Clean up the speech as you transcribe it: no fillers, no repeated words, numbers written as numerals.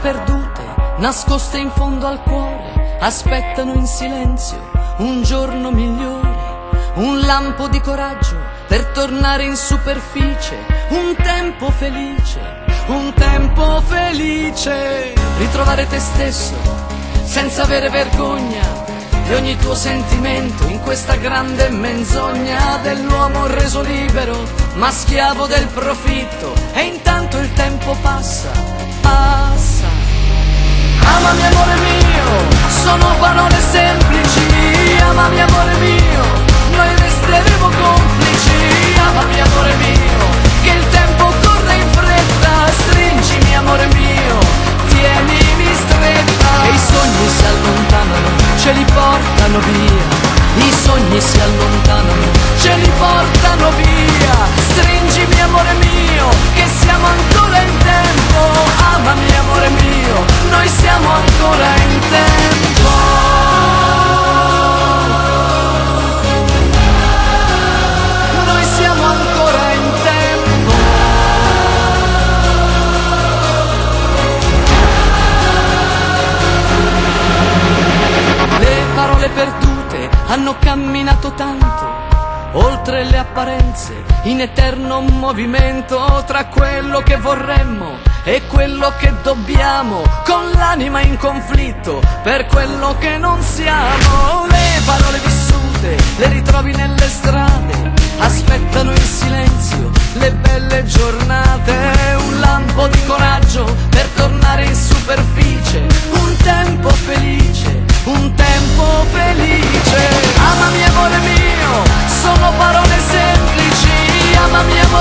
perdute, nascoste in fondo al cuore, aspettano in silenzio un giorno migliore, un lampo di coraggio per tornare in superficie, un tempo felice, un tempo felice. Ritrovare te stesso senza avere vergogna di ogni tuo sentimento in questa grande menzogna dell'uomo reso libero ma schiavo del profitto, e intanto il tempo passa, passa. Amami amore mio, sono parole semplici, amami amore mio, noi resteremo complici. Amami amore mio, che il tempo corre in fretta, stringimi amore mio, tienimi stretta. E i sogni si allontanano, ce li portano via, i sogni si allontanano, ce li portano via. Stringimi amore mio, che siamo ancora in tempo. Amami amore mio, noi siamo ancora in tempo. Noi siamo ancora in tempo. Le parole perdute hanno camminato tanto, oltre le apparenze, in eterno movimento tra quello che vorremmo e quello che dobbiamo, con l'anima in conflitto per quello che non siamo. Le parole vissute le ritrovi nelle strade, aspettano in silenzio le belle giornate, un lampo di coraggio per tornare in superficie, un tempo felice, un tempo felice. Amami amore mio, sono parole semplici, amami amore